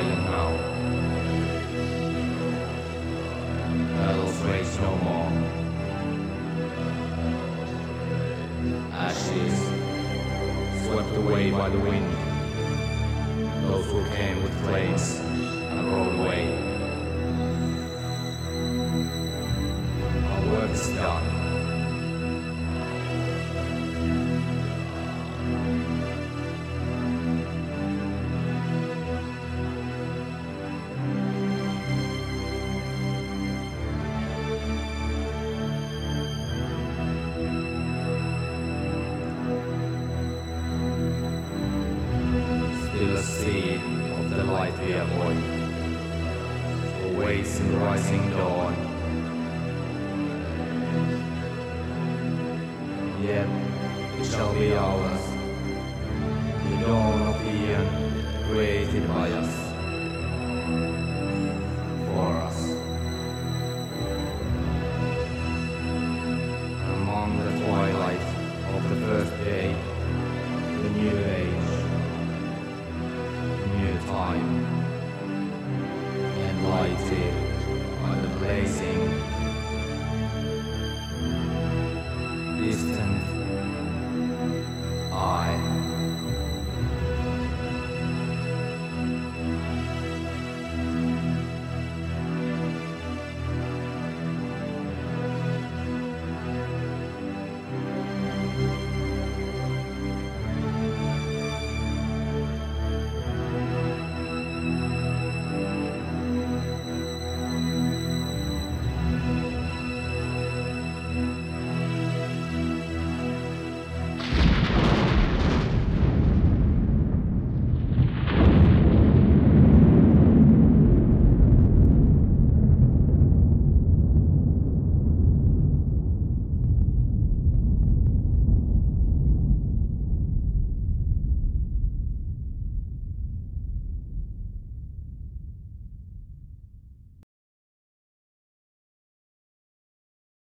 silent now. Battles rage no more. Ashes swept away by the wind. Those who came with flames have rolled away. Our work is done. Still a seed of the light we avoid, awaits in the rising dawn. Yet it shall be ours, the dawn of the end created by us.